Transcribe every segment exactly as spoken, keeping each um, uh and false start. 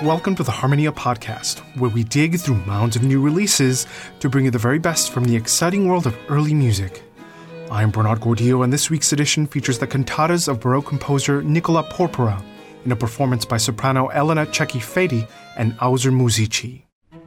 welcome to the Harmonia Podcast, where we dig through mounds of new releases to bring you the very best from the exciting world of early music. I'm Bernard Gordillo, and this week's edition features the cantatas of Baroque composer Nicola Porpora in a performance by soprano Elena Cecchi-Fedi and Auser Musici.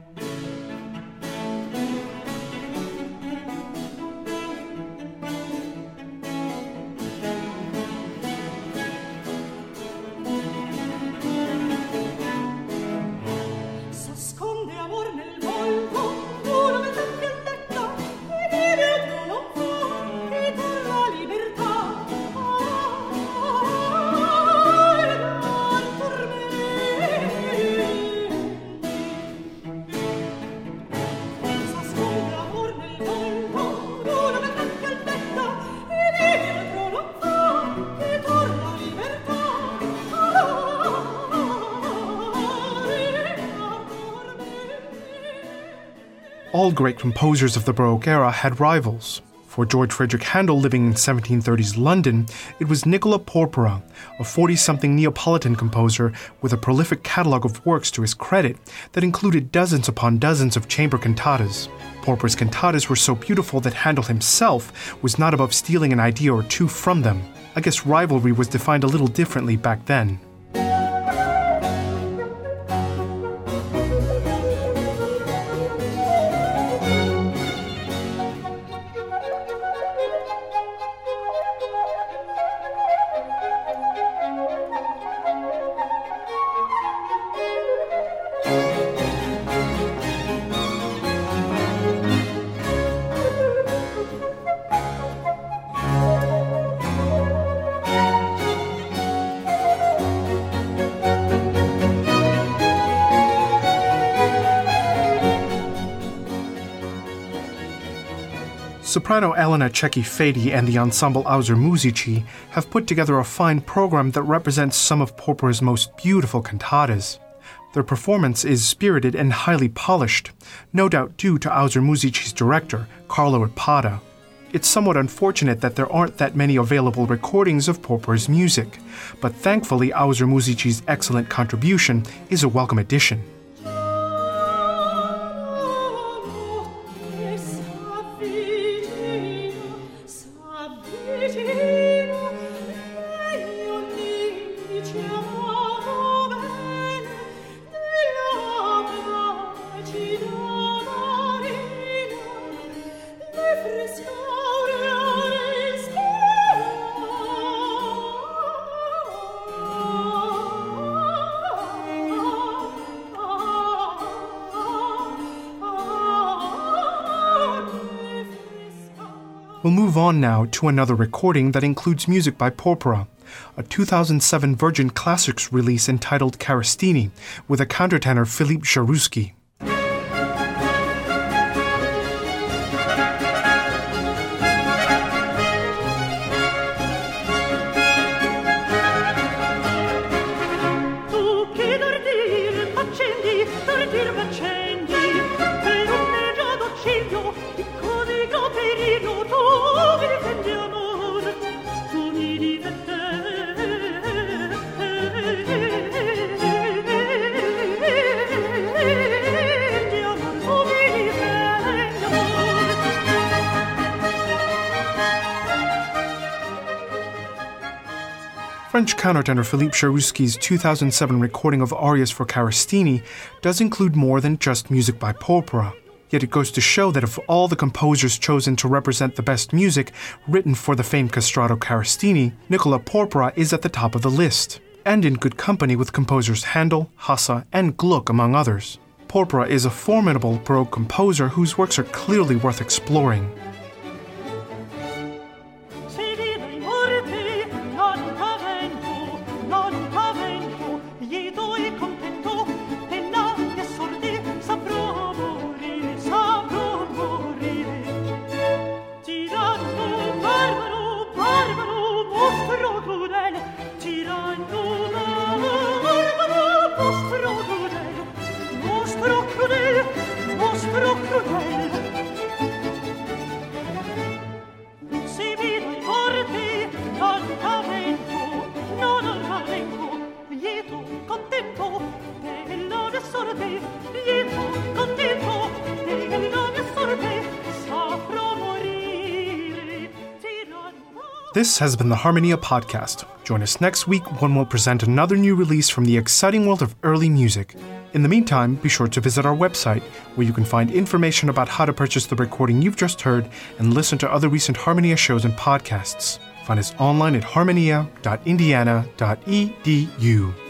All great composers of the Baroque era had rivals. For George Frederick Handel living in seventeen thirties London, it was Nicola Porpora, a forty-something Neapolitan composer with a prolific catalogue of works to his credit that included dozens upon dozens of chamber cantatas. Porpora's cantatas were so beautiful that Handel himself was not above stealing an idea or two from them. I guess rivalry was defined a little differently back then. Soprano Elena Cecchi-Fedi and the ensemble Auser Musici have put together a fine program that represents some of Porpora's most beautiful cantatas. Their performance is spirited and highly polished, no doubt due to Auser Musici's director, Carlo Ippada. It's somewhat unfortunate that there aren't that many available recordings of Porpora's music, but thankfully Auser Musici's excellent contribution is a welcome addition. We'll move on now to another recording that includes music by Porpora, a two thousand seven Virgin Classics release entitled Caristini, with a countertenor Philippe Jaroussky. French countertenor Philippe Jaroussky's two thousand seven recording of arias for Caristini does include more than just music by Porpora. Yet it goes to show that of all the composers chosen to represent the best music written for the famed castrato Caristini, Nicola Porpora is at the top of the list, and in good company with composers Handel, Hasse, and Gluck, among others. Porpora is a formidable Baroque composer whose works are clearly worth exploring. This has been the Harmonia Podcast. Join us next week when we'll present another new release from the exciting world of early music. In the meantime, be sure to visit our website, where you can find information about how to purchase the recording you've just heard and listen to other recent Harmonia shows and podcasts. Find us online at harmonia dot indiana dot e d u.